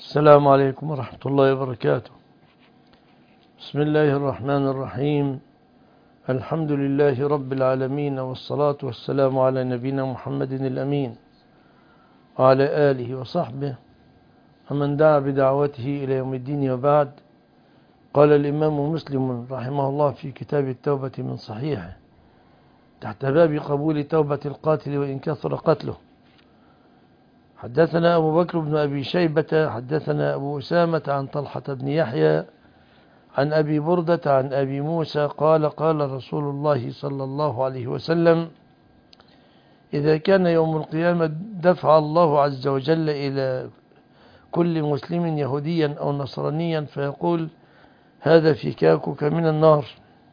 السلام عليكم ورحمة الله وبركاته. بسم الله الرحمن الرحيم. الحمد لله رب العالمين، والصلاة والسلام على نبينا محمد الأمين وعلى آله وصحبه ومن دعا بدعوته إلى يوم الدين، وبعد. قال الإمام مسلم رحمه الله في كتاب التوبة من صحيحه تحت باب قبول توبة القاتل وإن كثر قتله: حدثنا أبو بكر بن أبي شيبة حدثنا أبو أسامة عن طلحة بن يحيى عن أبي بردة عن أبي موسى قال: قال رسول الله صلى الله عليه وسلم: إذا كان يوم القيامة دفع الله عز وجل إلى كل مسلم يهوديا أو نصرانيا فيقول: هذا فكاكك من النار.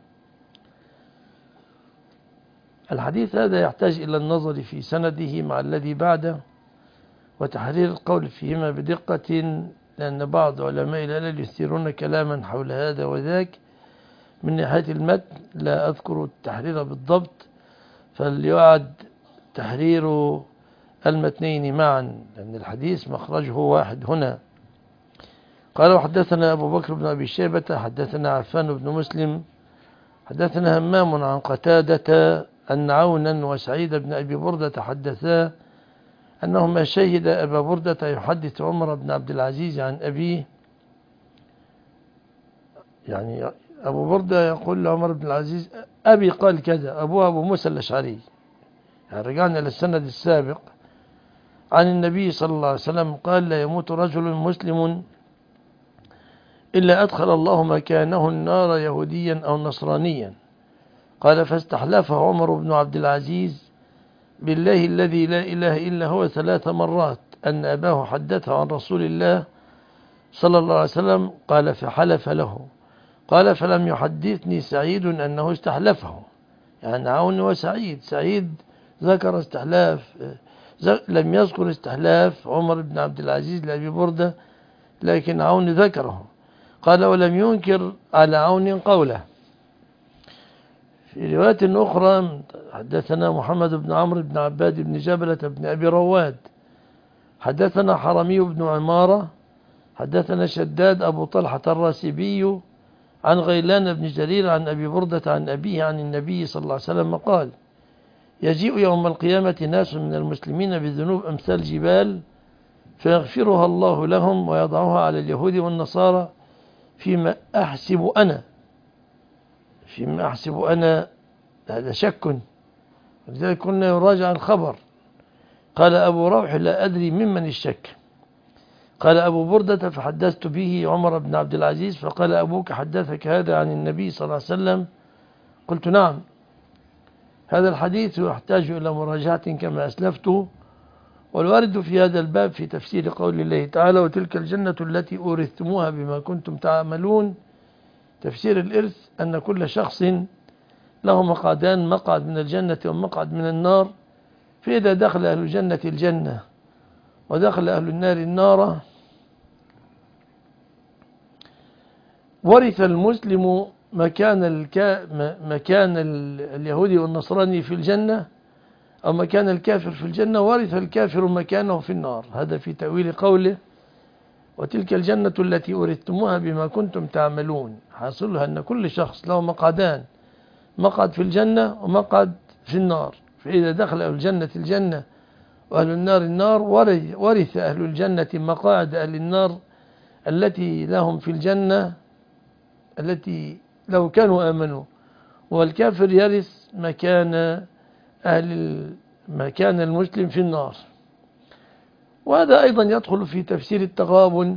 الحديث هذا يحتاج إلى النظر في سنده مع الذي بعده وتحرير القول فيهما بدقة، لأن بعض علماء العلل يثيرون كلاما حول هذا وذاك. من ناحية المتن لا أذكر التحرير بالضبط، فليعد تحرير المتنين معا، لأن الحديث مخرجه واحد هنا. قال: وحدثنا أبو بكر بن أبي شيبة حدثنا عفان بن مسلم حدثنا همام عن قتادة أن عونا وسعيد بن أبي بردة حدثا أنهما شهد أبا بردة يحدث عمر بن عبد العزيز عن أبيه. يعني أبو بردة يقول لعمر بن العزيز: أبي قال كذا، أبوه أبو موسى الأشعري. يعني رجعنا إلى السند السابق عن النبي صلى الله عليه وسلم قال: لا يموت رجل مسلم إلا أدخل الله مكانه النار يهوديا أو نصرانيا. قال: فاستحلفه عمر بن عبد العزيز بالله الذي لا إله إلا هو 3 مرات أن أباه حدثه عن رسول الله صلى الله عليه وسلم. قال: فحلف له. قال: فلم يحدثني سعيد أنه استحلفه. يعني عون وسعيد، سعيد ذكر استحلاف، لم يذكر استحلاف عمر بن عبد العزيز لأبي بردة، لكن عون ذكره. قال: ولم ينكر على عون قوله. في رواية أخرى: حدثنا محمد بن عمرو بن عباد بن جبلة بن أبي رواد حدثنا حرمي بن عمارة حدثنا شداد أبو طلحة الراسبي عن غيلان بن جرير عن أبي بردة عن أبيه عن النبي صلى الله عليه وسلم قال: يجيء يوم القيامة ناس من المسلمين بذنوب أمثال جبال فيغفرها الله لهم ويضعها على اليهود والنصارى فيما أحسب أنا. هذا شك، لذلك كنا يراجع الخبر. قال أبو روح: لا أدري ممن الشك. قال أبو بردة: فحدثت به عمر بن عبد العزيز فقال: أبوك حدثك هذا عن النبي صلى الله عليه وسلم؟ قلت: نعم. هذا الحديث يحتاج إلى مراجعة كما أسلفته، والوارد في هذا الباب في تفسير قول الله تعالى: وتلك الجنة التي أورثتموها بما كنتم تعملون. تفسير الإرث أن كل شخص له مقعدان، مقعد من الجنة ومقعد من النار، فإذا دخل أهل الجنة الجنة ودخل أهل النار النار ورث المسلم مكان اليهودي والنصراني في الجنة، أو مكان الكافر في الجنة، ورث الكافر مكانه في النار. هذا في تأويل قوله: وتلك الجنة التي أورثتموها بما كنتم تعملون. حاصلها أن كل شخص له مقعدان، مقعد في الجنة ومقعد في النار، فإذا دخل أهل الجنة الجنة وأهل النار النار ورث أهل الجنة مقاعد أهل النار التي لهم في الجنة، التي لو كانوا آمنوا، والكافر يرث مكان المسلم في النار. وهذا أيضا يدخل في تفسير التغابن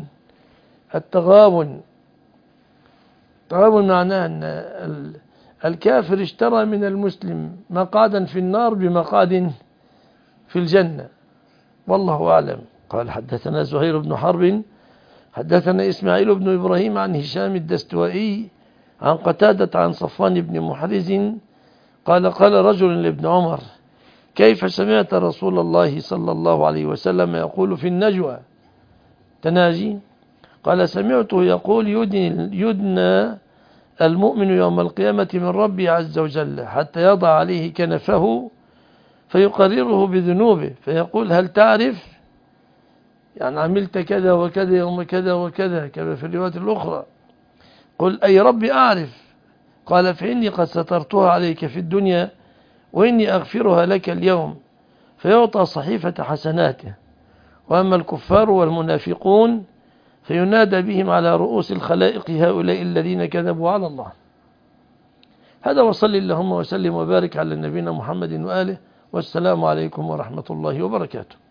معناه أن الكافر اشترى من المسلم مقعدا في النار بمقعد في الجنة، والله أعلم. قال: حدثنا زهير بن حرب حدثنا إسماعيل بن إبراهيم عن هشام الدستوائي عن قتادة عن صفوان بن محرز قال: قال رجل لابن عمر: كيف سمعت رسول الله صلى الله عليه وسلم يقول في النجوى تناجي؟ قال: سمعته يقول: يدنى المؤمن يوم القيامة من ربي عز وجل حتى يضع عليه كنفه فيقرره بذنوبه فيقول: هل تعرف يعني عملت كذا وكذا يوم كذا وكذا كما في الروايات الأخرى. قل أي رب أعرف، قال فإني قد سترتها عليك في الدنيا وإني أغفرها لك اليوم، فيعطى صحيفة حسناته. وأما الكفار والمنافقون فينادى بهم على رؤوس الخلائق هؤلاء الذين كذبوا على الله. هذا، وصلي اللهم وسلم وبارك على نبينا محمد وآله، والسلام عليكم ورحمة الله وبركاته.